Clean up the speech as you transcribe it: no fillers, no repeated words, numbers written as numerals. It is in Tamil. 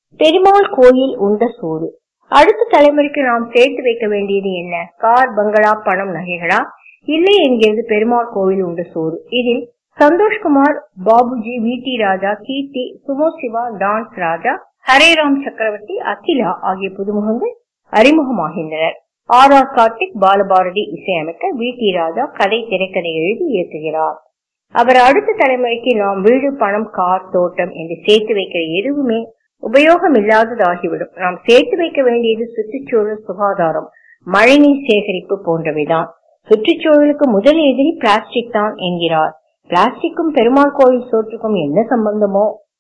பெருமாள் கோயில் உண்ட சோறு. அடுத்த தலைமுறைக்கு நாம் சேர்த்து வைக்க வேண்டியது என்ன? கார், பங்களா, பணம், நகைகளா? இல்லை என்கிறது பெருமாள் கோவில் உண்ட சோறு. இதில் Santhoshkumar, Babuji, V D. Raja, Keerthi, Sumo Siva, dance Raja, Hareram Chakravarthy, Akila ஆகிய புதுமுகங்கள் அறிமுகமாகின்றனர். ஆர் கார்த்திக், பாலபாரதி இசையமைக்க வி.டி. ராஜா கதை, திரைக்கதை எழுதி இயக்குகிறார். அவர் அடுத்த தலைமுறைக்கு நாம் வீடு, பணம், கார், தோட்டம் என்று சேர்த்து வைக்கிற எதுவுமே உபயோகம் இல்லாததாகிவிடும். நாம் சேர்த்து வைக்க வேண்டியது சுற்றுச்சூழல், சுகாதாரம், மழைநீர் சேகரிப்பு போன்றவைதான். சுற்றுச்சூழலுக்கு முதல் எதிரி பிளாஸ்டிக் தான் என்கிறார். பிளாஸ்டிக்கும் பெருமாள் கோவில் சோற்றுக்கும் என்ன சம்பந்தமோ?